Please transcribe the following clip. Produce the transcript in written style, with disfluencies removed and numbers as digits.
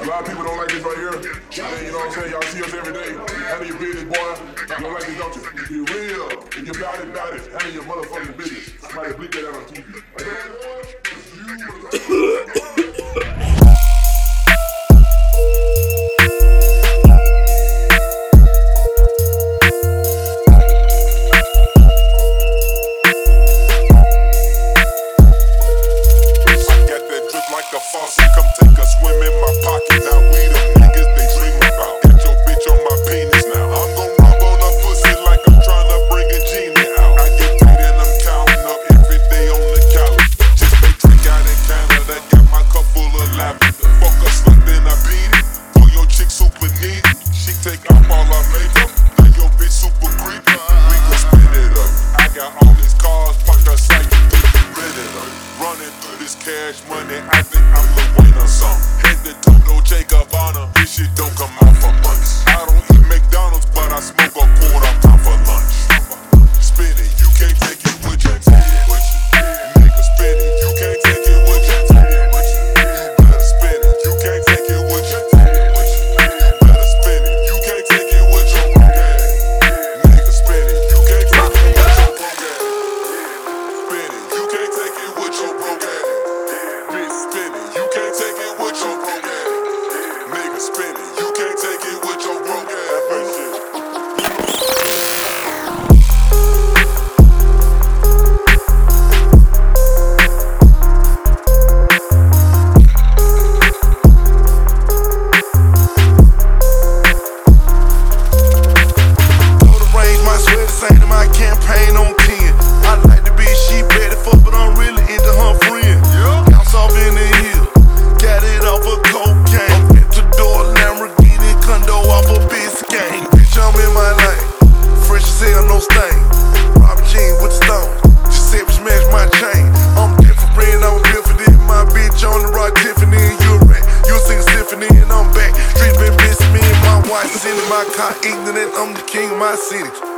A lot of people don't like this right here. And you know what I'm saying? Y'all see us every day. Handle your business, boy. You don't like this, don't you? If you real, if you bout it. Handle your motherfucking business. Somebody bleep that out on TV. Like a faucet, come take a swim in my pocket. Now we the niggas they dream about. Got your bitch on my penis now. I'm gon' rub on her pussy like I'm tryna bring a genie out. I get paid and I'm counting up every day on the calendar. Just made drink out in Canada, got my cup full of lavender. Fuck a slut, then I beat it. For your chick super neat, she take off all her makeup. Now your bitch super creepy. We gon' spin it up. I got all these cars parked outside, you think we ready up. Running through this cash money, I think I'm the winner song. Head to Toto Jacob Honor, this shit don't come out for months. I don't eat McDonald's, but I smoke a quarter pound for lunch. Spin it, you can't take it with you. Nigga, spin it, you can't take it with you. You better spin it, you can't take it with you. You better spin it, you can't take it with your broke ass. Nigga, spin it, you can't take it with your broke ass. Spin it, you can't take it with your broke ass. Bitch, spin it, you can't take it with your broke ass. Nigga, spin it, you can't take it with your broke ass. Go to range, my sweat the same to my campaign on 10. I like to be sheep ready for, but I'm really into her friend. Bounce off in the hill, got it off of cocaine. Ventador, Lamborghini, condo off of Biscayne. Bitch, I'm in my lane, fresh as hell, no stain. Robert Jean with the stones, just said we smash my chain. I'm different, I'm built for this. My bitch on the rock Tiffany, and you a rat. You sing a symphony, and I'm back. Streets been missing me and my wife. Sitting in my car, ignorant, I'm the king of my city.